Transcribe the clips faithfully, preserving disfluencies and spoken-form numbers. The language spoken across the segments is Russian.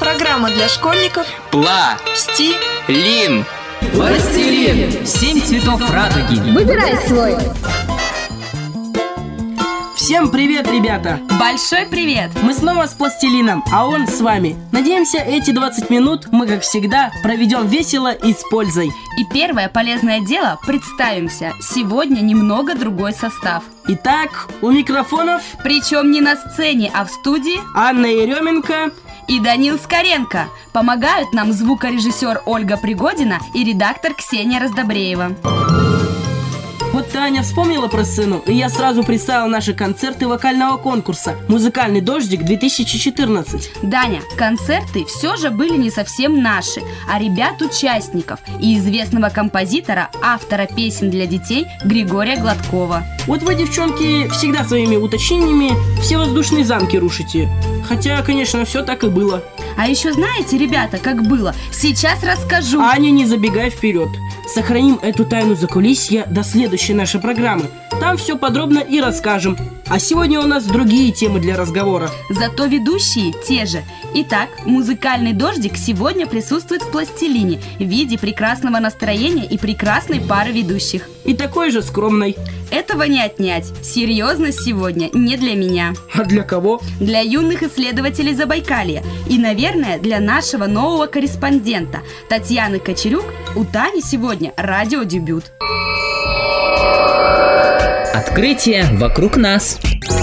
Программа для школьников. Пла-сти-лин. Пластилин. Семь цветов радуги. Выбирай свой. Всем привет, ребята! Большой привет! Мы снова с Пластилином, а он с вами. Надеемся, эти двадцать минут мы, как всегда, проведем весело и с пользой. И первое полезное дело – представимся. Сегодня немного другой состав. Итак, у микрофонов... Причем не на сцене, а в студии... Анна Еременко и Данил Скоренко. Помогают нам звукорежиссер Ольга Пригодина и редактор Ксения Раздобреева. Вот Таня вспомнила про сцену, и я сразу представил наши концерты вокального конкурса «Музыкальный дождик-две тысячи четырнадцать». Даня, концерты все же были не совсем наши, а ребят-участников и известного композитора, автора песен для детей Григория Гладкова. Вот вы, девчонки, всегда своими уточнениями все воздушные замки рушите. Хотя, конечно, все так и было. А еще знаете, ребята, как было? Сейчас расскажу. Аня, не забегай вперед. Сохраним эту тайну закулисья до следующей нашей программы. Там все подробно и расскажем. А сегодня у нас другие темы для разговора. Зато ведущие те же. Итак, музыкальный дождик сегодня присутствует в Пластилине в виде прекрасного настроения и прекрасной пары ведущих. И такой же скромной. Этого не отнять. Серьезность сегодня не для меня. А для кого? Для юных исследователей Забайкалья. И, наверное, для нашего нового корреспондента Татьяны Кочерюк. У Тани сегодня радиодебют. Открытие вокруг нас.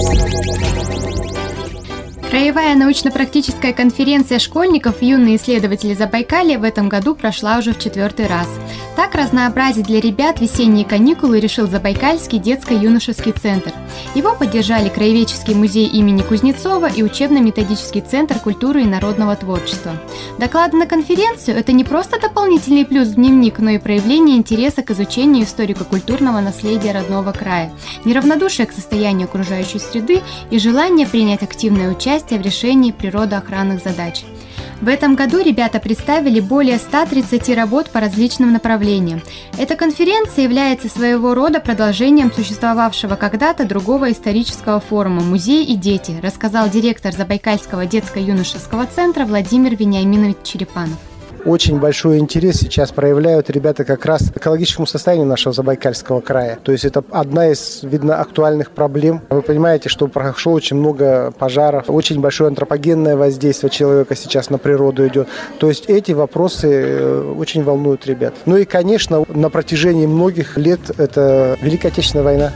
Краевая научно-практическая конференция школьников «Юные исследователи Забайкалья» в этом году прошла уже в четвертый раз. Так разнообразить для ребят весенние каникулы решил Забайкальский детско-юношеский центр. Его поддержали Краеведческий музей имени Кузнецова и Учебно-методический центр культуры и народного творчества. Доклады на конференцию – это не просто дополнительный плюс в дневник, но и проявление интереса к изучению историко-культурного наследия родного края, неравнодушие к состоянию окружающей среды и желание принять активное участие в решении природоохранных задач. В этом году ребята представили более ста тридцати работ по различным направлениям. Эта конференция является своего рода продолжением существовавшего когда-то другого исторического форума «Музей и дети», рассказал директор Забайкальского детско-юношеского центра Владимир Вениаминович Черепанов. Очень большой интерес сейчас проявляют ребята как раз к экологическому состоянию нашего Забайкальского края. То есть это одна из, видно, актуальных проблем. Вы понимаете, что прошло очень много пожаров, очень большое антропогенное воздействие человека сейчас на природу идет. То есть эти вопросы очень волнуют ребят. Ну и, конечно, на протяжении многих лет это Великая Отечественная война.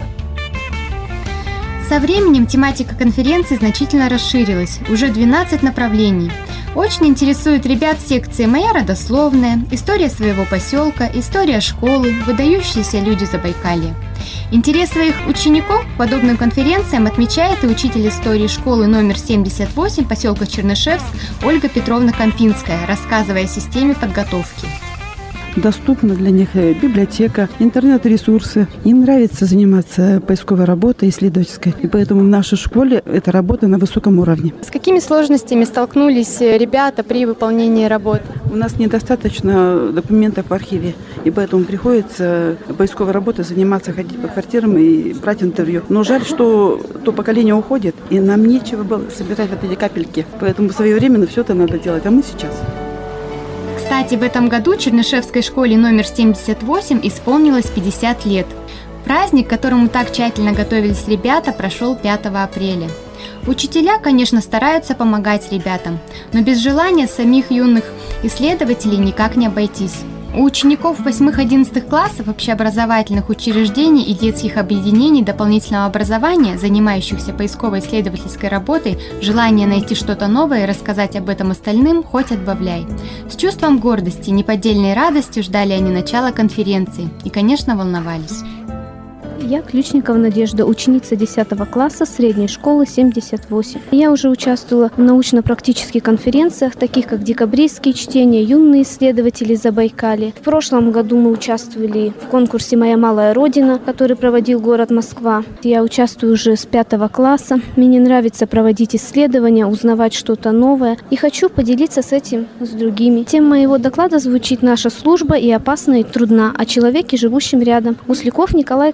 Со временем тематика конференции значительно расширилась, уже двенадцать направлений. Очень интересует ребят секции «Моя родословная», «История своего поселка», «История школы», «Выдающиеся люди Забайкалья». Интерес своих учеников к подобным конференциям отмечает и учитель истории школы номер семьдесят восемь поселка Чернышевск Ольга Петровна Кампинская, рассказывая о системе подготовки. Доступна для них библиотека, интернет-ресурсы. Им нравится заниматься поисковой работой, исследовательской. И поэтому в нашей школе эта работа на высоком уровне. С какими сложностями столкнулись ребята при выполнении работ? У нас недостаточно документов в архиве. И поэтому приходится поисковой работой заниматься, ходить по квартирам и брать интервью. Но жаль, что то поколение уходит, и нам нечего было собирать вот эти капельки. Поэтому своевременно все это надо делать. А мы сейчас... Кстати, в этом году Чернышевской школе номер семьдесят восемь исполнилось пятьдесят лет. Праздник, к которому так тщательно готовились ребята, прошел пятого апреля. Учителя, конечно, стараются помогать ребятам, но без желания самих юных исследователей никак не обойтись. У учеников восьмых-одиннадцатых классов общеобразовательных учреждений и детских объединений дополнительного образования, занимающихся поисково-исследовательской работой, желание найти что-то новое и рассказать об этом остальным хоть отбавляй. С чувством гордости и неподдельной радостью ждали они начала конференции и, конечно, волновались. Я Ключникова Надежда, ученица десятого класса средней школы семьдесят восемь. Я уже участвовала в научно-практических конференциях, таких как декабристские чтения, юные исследователи Забайкалья. В прошлом году мы участвовали в конкурсе «Моя малая родина», который проводил город Москва. Я участвую уже с пятого класса. Мне нравится проводить исследования, узнавать что-то новое. И хочу поделиться с этим с другими. Тема моего доклада звучит «Наша служба и опасна, и трудна» о человеке, живущем рядом. Гусляков Николай Корнеевич.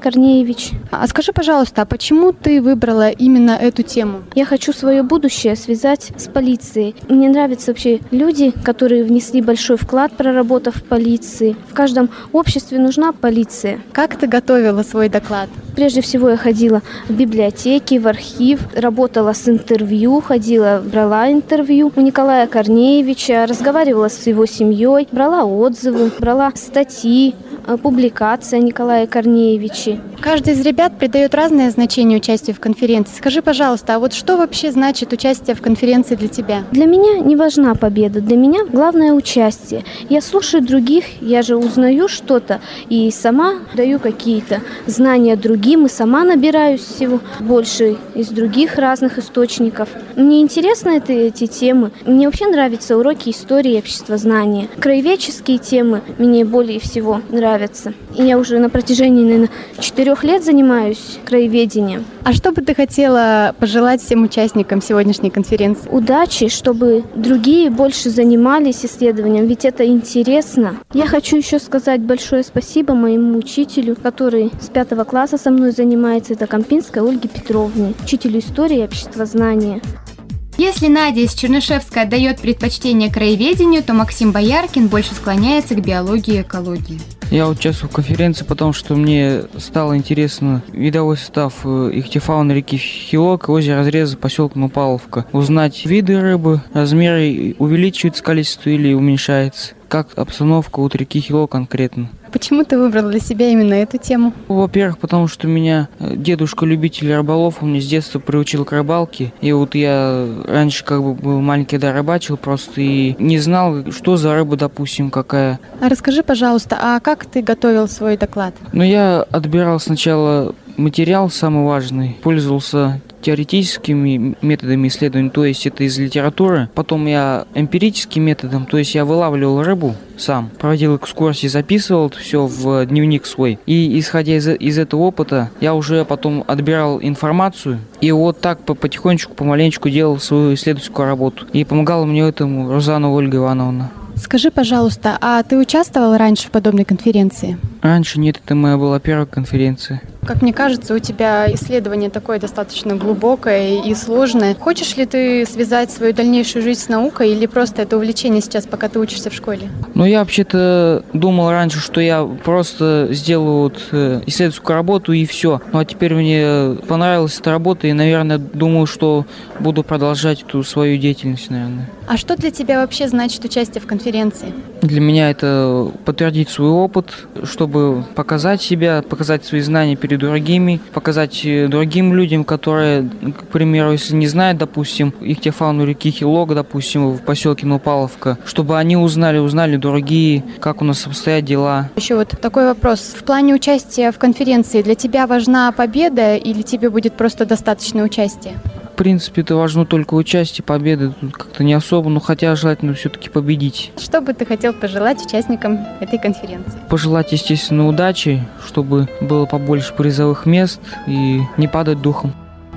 Корнеевич. А скажи, пожалуйста, а почему ты выбрала именно эту тему? Я хочу свое будущее связать с полицией. Мне нравятся вообще люди, которые внесли большой вклад, проработав в полиции. В каждом обществе нужна полиция. Как ты готовила свой доклад? Прежде всего я ходила в библиотеки, в архив, работала с интервью, ходила, брала интервью у Николая Корнеевича, разговаривала с его семьей, брала отзывы, брала статьи, публикации о Николае Корнеевиче. Каждый из ребят придает разное значение участию в конференции. Скажи, пожалуйста, а вот что вообще значит участие в конференции для тебя? Для меня не важна победа, для меня главное участие. Я слушаю других, я же узнаю что-то и сама даю какие-то знания другим, и сама набираюсь всего больше из других разных источников. Мне интересны это, эти темы. Мне вообще нравятся уроки истории и обществознания. Краеведческие темы мне более всего нравятся. И я уже на протяжении, наверное, четырех лет занимаюсь краеведением. А что бы ты хотела пожелать всем участникам сегодняшней конференции? Удачи, чтобы другие больше занимались исследованием, ведь это интересно. Я хочу еще сказать большое спасибо моему учителю, который с пятого класса со мной занимается, это Компинской Ольге Петровне, учителю истории и обществознания. Если Надя из Чернышевска отдает предпочтение краеведению, то Максим Бояркин больше склоняется к биологии и экологии. Я участвую в конференции, потому что мне стало интересно видовой состав ихтиофауны реки Хилок и озера Разреза, поселка Нупаловка. Узнать виды рыбы, размеры, увеличивается количество или уменьшается. Как обстановка вот реки Хилок конкретно. Почему ты выбрал для себя именно эту тему? Во-первых, потому что меня дедушка любитель рыболов, он меня с детства приучил к рыбалке. И вот я раньше как бы был маленький, да, рыбачил просто и не знал, что за рыба, допустим, какая. А расскажи, пожалуйста, а как ты готовил свой доклад? Ну, я отбирал сначала материал самый важный, пользовался теоретическими методами исследований, то есть это из литературы. Потом я эмпирическим методом, то есть я вылавливал рыбу сам, проводил экскурсии, записывал это все в дневник свой. И исходя из, из этого опыта, я уже потом отбирал информацию и вот так потихонечку, помаленечку делал свою исследовательскую работу. И помогала мне этому Рузанова Ольга Ивановна. Скажи, пожалуйста, а ты участвовал раньше в подобной конференции? Раньше нет, это моя была первая конференция. Как мне кажется, у тебя исследование такое достаточно глубокое и сложное. Хочешь ли ты связать свою дальнейшую жизнь с наукой или просто это увлечение сейчас, пока ты учишься в школе? Ну, я вообще-то думал раньше, что я просто сделаю вот исследовательскую работу и все. Ну, а теперь мне понравилась эта работа и, наверное, думаю, что буду продолжать эту свою деятельность, наверное. А что для тебя вообще значит участие в конференции? Для меня это подтвердить свой опыт, чтобы показать себя, показать свои знания перед другими, показать другим людям, которые, к примеру, если не знают, допустим, ихтиофауну реки Хилок, допустим, в поселке Нупаловка, чтобы они узнали, узнали другие, как у нас обстоят дела. Еще вот такой вопрос. В плане участия в конференции для тебя важна победа или тебе будет просто достаточно участия? В принципе, это важно только участие, победы тут как-то не особо, но хотя желательно все-таки победить. Что бы ты хотел пожелать участникам этой конференции? Пожелать, естественно, удачи, чтобы было побольше призовых мест и не падать духом.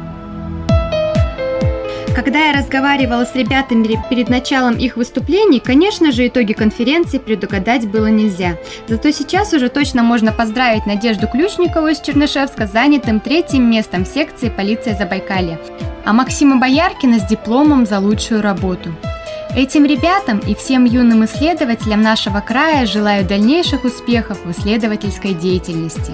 Когда я разговаривала с ребятами перед началом их выступлений, конечно же, итоги конференции предугадать было нельзя. Зато сейчас уже точно можно поздравить Надежду Ключникову из Чернышевска с занятым третьим местом в секции «Полиция Забайкалья», а Максима Бояркина с дипломом за лучшую работу. Этим ребятам и всем юным исследователям нашего края желаю дальнейших успехов в исследовательской деятельности.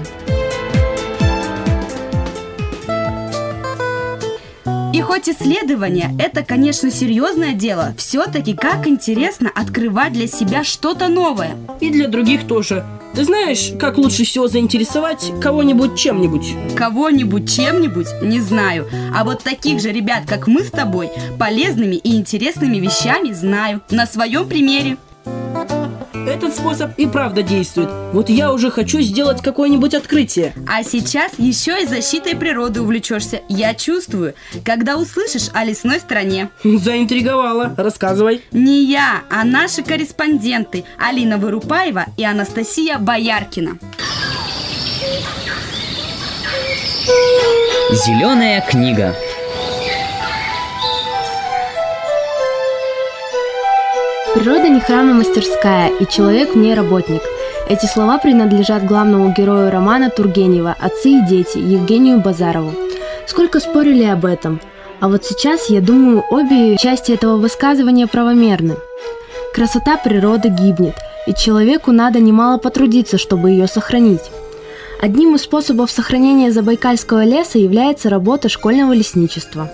И хоть исследование – это, конечно, серьезное дело, все-таки как интересно открывать для себя что-то новое. И для других тоже. Ты знаешь, как лучше всего заинтересовать кого-нибудь чем-нибудь? Кого-нибудь чем-нибудь? Не знаю. А вот таких же ребят, как мы с тобой, полезными и интересными вещами знаю. На своем примере. Этот способ и правда действует. Вот я уже хочу сделать какое-нибудь открытие. А сейчас еще и защитой природы увлечешься. Я чувствую, когда услышишь о лесной стране. Заинтриговала. Рассказывай. Не я, а наши корреспонденты Алина Вырупаева и Анастасия Бояркина. Зеленая книга. Природа не храм и мастерская, и человек в ней работник. Эти слова принадлежат главному герою романа Тургенева «Отцы и дети» Евгению Базарову. Сколько спорили об этом, а вот сейчас, я думаю, обе части этого высказывания правомерны. Красота природы гибнет, и человеку надо немало потрудиться, чтобы ее сохранить. Одним из способов сохранения Забайкальского леса является работа школьного лесничества.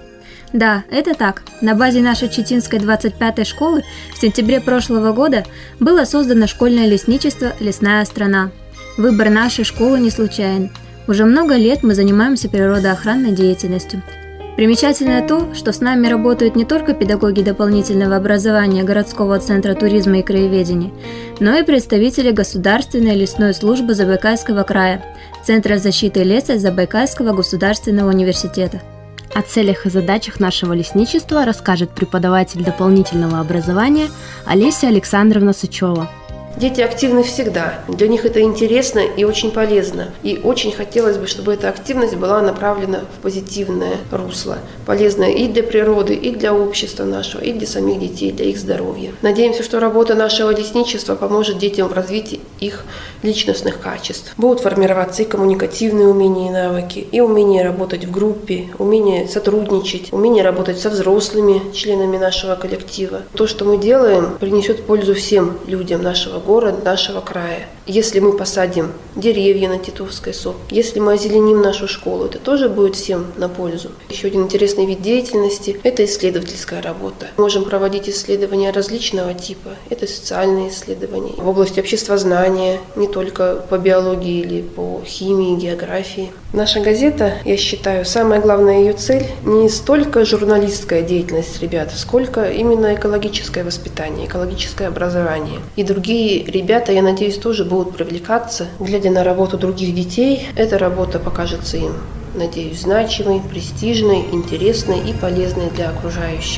Да, это так. На базе нашей Читинской двадцать пятой школы в сентябре прошлого года было создано школьное лесничество «Лесная страна». Выбор нашей школы не случайен. Уже много лет мы занимаемся природоохранной деятельностью. Примечательно то, что с нами работают не только педагоги дополнительного образования городского центра туризма и краеведения, но и представители Государственной лесной службы Забайкальского края, Центра защиты леса Забайкальского государственного университета. О целях и задачах нашего лесничества расскажет преподаватель дополнительного образования Олеся Александровна Сычева. Дети активны всегда. Для них это интересно и очень полезно. И очень хотелось бы, чтобы эта активность была направлена в позитивное русло. Полезное и для природы, и для общества нашего, и для самих детей, для их здоровья. Надеемся, что работа нашего лесничества поможет детям в развитии их личностных качеств. Будут формироваться и коммуникативные умения и навыки, и умение работать в группе, умение сотрудничать, умение работать со взрослыми членами нашего коллектива. То, что мы делаем, принесет пользу всем людям нашего города, нашего края. Если мы посадим деревья на Титовской сопке, если мы озеленим нашу школу, это тоже будет всем на пользу. Еще один интересный вид деятельности – это исследовательская работа. Мы можем проводить исследования различного типа. Это социальные исследования в области обществознания, не только по биологии или по химии, географии. Наша газета, я считаю, самая главная ее цель не столько журналистская деятельность ребят, сколько именно экологическое воспитание, экологическое образование. И другие ребята, я надеюсь, тоже будут привлекаться, глядя на работу других детей. Эта работа покажется им, надеюсь, значимой, престижной, интересной и полезной для окружающих.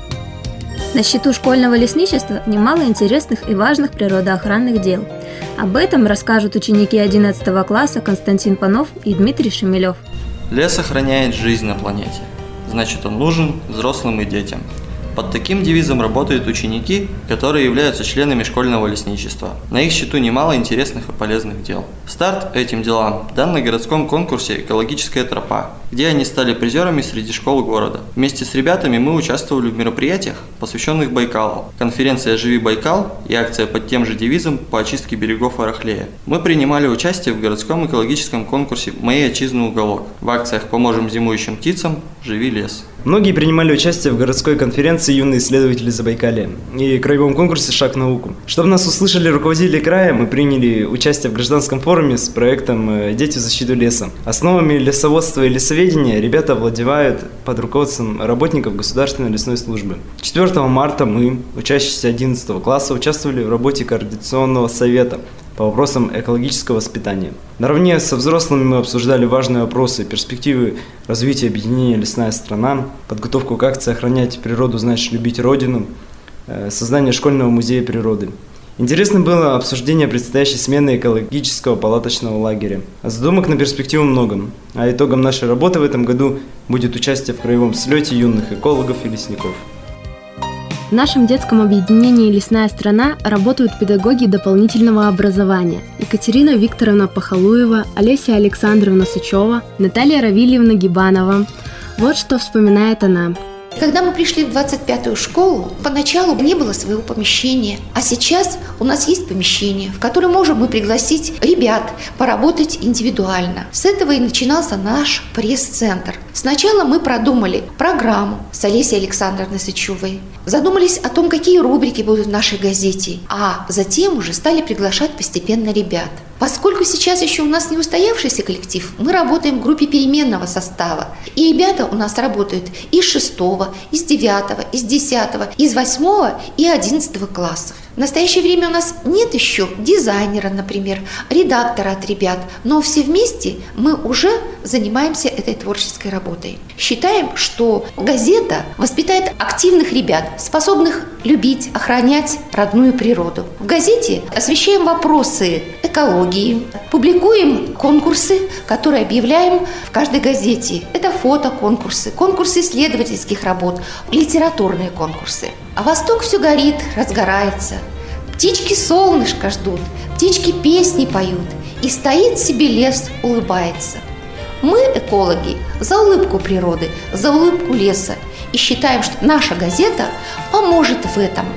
На счету школьного лесничества немало интересных и важных природоохранных дел. Об этом расскажут ученики одиннадцатого класса Константин Панов и Дмитрий Шемелев. Лес охраняет жизнь на планете. Значит, он нужен взрослым и детям. Под таким девизом работают ученики, которые являются членами школьного лесничества. На их счету немало интересных и полезных дел. Старт этим делам дан на городском конкурсе «Экологическая тропа», где они стали призерами среди школ города. Вместе с ребятами мы участвовали в мероприятиях, посвященных Байкалу. Конференция «Живи Байкал» и акция под тем же девизом по очистке берегов Арахлея. Мы принимали участие в городском экологическом конкурсе «Моей отчизны уголок», в акциях «Поможем зимующим птицам», «Живи лес». Многие принимали участие в городской конференции «Юные исследователи Забайкалья» и краевом конкурсе «Шаг в науку». Чтобы нас услышали руководители края, мы приняли участие в гражданском форуме с проектом «Дети в защиту леса». Основами лесоводства и лесоведения ребята овладевают под руководством работников Государственной лесной службы. четвёртого марта мы, учащиеся одиннадцатого класса, участвовали в работе Координационного совета по вопросам экологического воспитания. Наравне со взрослыми мы обсуждали важные вопросы, перспективы развития объединения «Лесная страна», подготовку к акции «Охранять природу, значит любить Родину», создание школьного музея природы. Интересно было обсуждение предстоящей смены экологического палаточного лагеря. Задумок на перспективу много, а итогом нашей работы в этом году будет участие в краевом слете юных экологов и лесников. В нашем детском объединении «Лесная страна» работают педагоги дополнительного образования Екатерина Викторовна Пахалуева, Олеся Александровна Сычева, Наталья Равильевна Гибанова. Вот что вспоминает она. Когда мы пришли в двадцать пятую школу, поначалу не было своего помещения, а сейчас у нас есть помещение, в которое можем мы пригласить ребят поработать индивидуально. С этого и начинался наш пресс-центр. Сначала мы продумали программу с Олесей Александровной Сычевой, задумались о том, какие рубрики будут в нашей газете, а затем уже стали приглашать постепенно ребят. Поскольку сейчас еще у нас не устоявшийся коллектив, мы работаем в группе переменного состава. И ребята у нас работают из шестого, из девятого, из десятого, из восьмого и одиннадцатого классов. В настоящее время у нас нет еще дизайнера, например, редактора от ребят, но все вместе мы уже занимаемся этой творческой работой. Считаем, что газета воспитает активных ребят, способных любить, охранять родную природу. В газете освещаем вопросы экологии, публикуем конкурсы, которые объявляем в каждой газете. Это фотоконкурсы, конкурсы исследовательских работ, литературные конкурсы. А Восток все горит, разгорается. Птички солнышко ждут, птички песни поют, и стоит себе лес, улыбается. Мы, экологи, за улыбку природы, за улыбку леса, и считаем, что наша газета поможет в этом.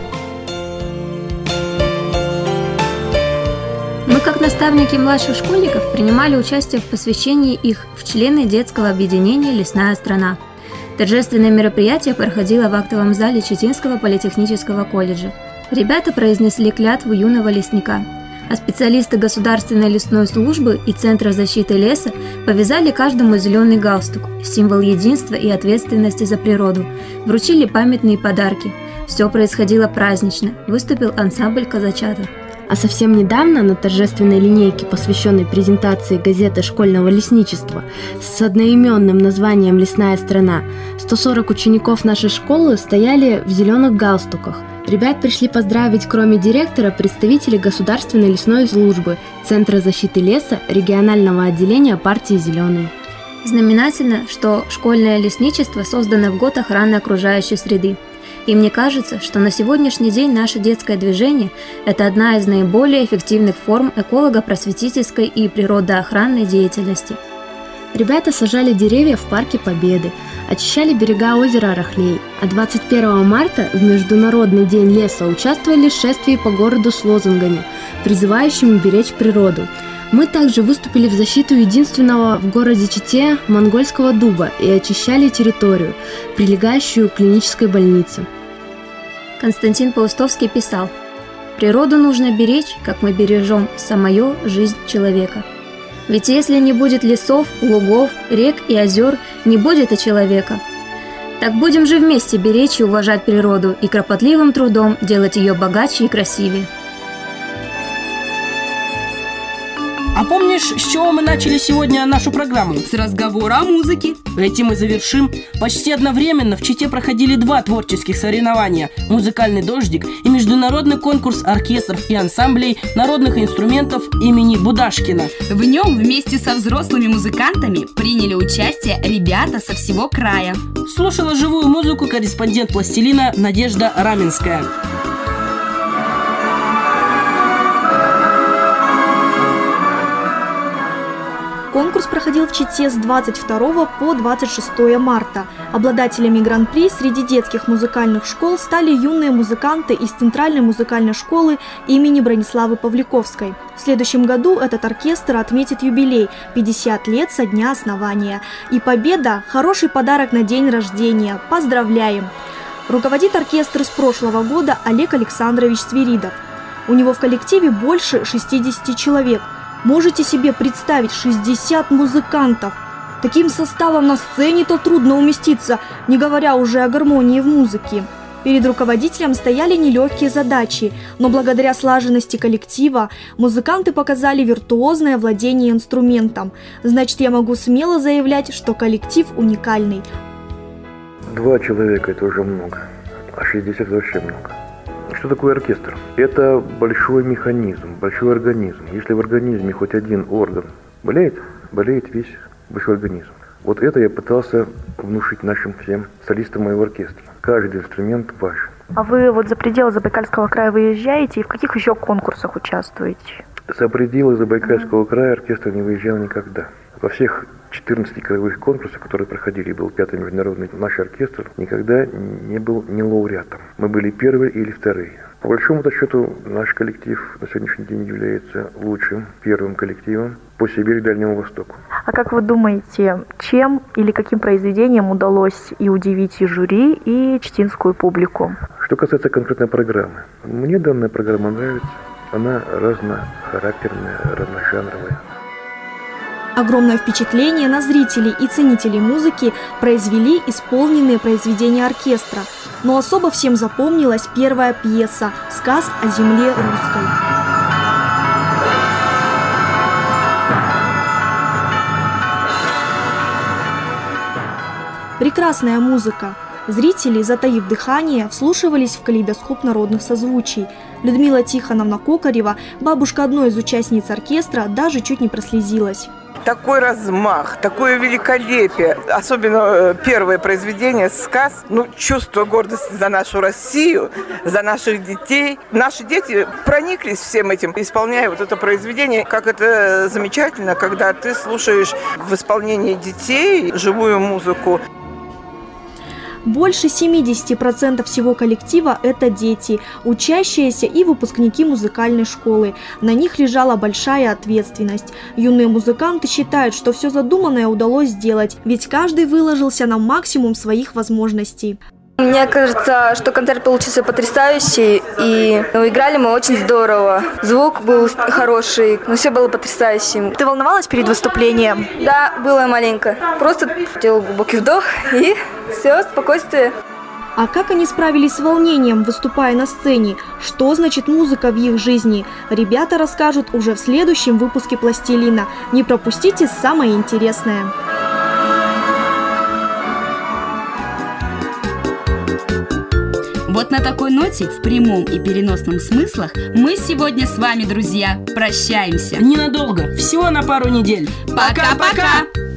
Мы, как наставники младших школьников, принимали участие в посвящении их в члены детского объединения «Лесная страна». Торжественное мероприятие проходило в актовом зале Читинского политехнического колледжа. Ребята произнесли клятву юного лесника, а специалисты Государственной лесной службы и Центра защиты леса повязали каждому зеленый галстук, символ единства и ответственности за природу, вручили памятные подарки. Все происходило празднично, выступил ансамбль «Казачата». А совсем недавно на торжественной линейке, посвященной презентации газеты школьного лесничества с одноименным названием «Лесная страна», сто сорок учеников нашей школы стояли в зеленых галстуках. Ребят пришли поздравить, кроме директора, представители Государственной лесной службы, Центра защиты леса, регионального отделения партии «Зеленые». Знаменательно, что школьное лесничество создано в год охраны окружающей среды. И мне кажется, что на сегодняшний день наше детское движение – это одна из наиболее эффективных форм эколого-просветительской и природоохранной деятельности. Ребята сажали деревья в Парке Победы, очищали берега озера Рахлей, а двадцать первого марта в Международный день леса участвовали в шествии по городу с лозунгами, призывающими беречь природу. Мы также выступили в защиту единственного в городе Чите монгольского дуба и очищали территорию, прилегающую к клинической больнице. Константин Паустовский писал: «Природу нужно беречь, как мы бережем самую жизнь человека. Ведь если не будет лесов, лугов, рек и озер, не будет и человека. Так будем же вместе беречь и уважать природу и кропотливым трудом делать ее богаче и красивее». А помнишь, с чего мы начали сегодня нашу программу? С разговора о музыке. Этим мы завершим. Почти одновременно в Чите проходили два творческих соревнования – «Музыкальный дождик» и международный конкурс оркестров и ансамблей народных инструментов имени Будашкина. В нем вместе со взрослыми музыкантами приняли участие ребята со всего края. Слушала живую музыку корреспондент «Пластилина» Надежда Раменская. Конкурс проходил в Чите с двадцать второго по двадцать шестое марта. Обладателями гран-при среди детских музыкальных школ стали юные музыканты из Центральной музыкальной школы имени Брониславы Павликовской. В следующем году этот оркестр отметит юбилей – пятьдесят лет со дня основания. И победа – хороший подарок на день рождения. Поздравляем! Руководит оркестр с прошлого года Олег Александрович Свиридов. У него в коллективе больше шестидесяти человек. Можете себе представить шестьдесят музыкантов. Таким составом на сцене-то трудно уместиться, не говоря уже о гармонии в музыке. Перед руководителем стояли нелегкие задачи, но благодаря слаженности коллектива музыканты показали виртуозное владение инструментом. Значит, я могу смело заявлять, что коллектив уникальный. Два человека – это уже много, а шестьдесят вообще много. Что такое оркестр? Это большой механизм, большой организм. Если в организме хоть один орган болеет, болеет весь большой организм. Вот это я пытался внушить нашим всем солистам моего оркестра. Каждый инструмент ваш. А вы вот за пределы Забайкальского края выезжаете и в каких еще конкурсах участвуете? За пределы Забайкальского края оркестр не выезжал никогда. Во всех четырнадцати краевых конкурсах, которые проходили, был пятый международный, наш оркестр никогда не был ни лауреатом. Мы были первые или вторые. По большому счету, наш коллектив на сегодняшний день является лучшим первым коллективом по Сибири и Дальнему Востоку. А как вы думаете, чем или каким произведением удалось и удивить и жюри, и читинскую публику? Что касается конкретной программы, мне данная программа нравится. Она разнохарактерная, разножанровая. Огромное впечатление на зрителей и ценителей музыки произвели исполненные произведения оркестра. Но особо всем запомнилась первая пьеса «Сказ о земле русской». Прекрасная музыка. Зрители, затаив дыхание, вслушивались в калейдоскоп народных созвучий. Людмила Тихоновна Кокарева, бабушка одной из участниц оркестра, даже чуть не прослезилась. такой размах, такое великолепие. Особенно первое произведение «Сказ». Ну, чувство гордости за нашу Россию, за наших детей. Наши дети прониклись всем этим, исполняя вот это произведение. Как это замечательно, когда ты слушаешь в исполнении детей живую музыку. Больше семьдесят процентов всего коллектива – это дети, учащиеся и выпускники музыкальной школы. На них лежала большая ответственность. Юные музыканты считают, что все задуманное удалось сделать, ведь каждый выложился на максимум своих возможностей. Мне кажется, что концерт получился потрясающий, и ну, играли мы очень здорово. Звук был хороший, но все было потрясающим. Ты волновалась перед выступлением? Да, было маленько. Просто делал глубокий вдох, и все, спокойствие. А как они справились с волнением, выступая на сцене? Что значит музыка в их жизни? Ребята расскажут уже в следующем выпуске «Пластилина». Не пропустите самое интересное. Вот на такой ноте, в прямом и переносном смыслах, мы сегодня с вами, друзья, прощаемся. Ненадолго, всего на пару недель. Пока-пока!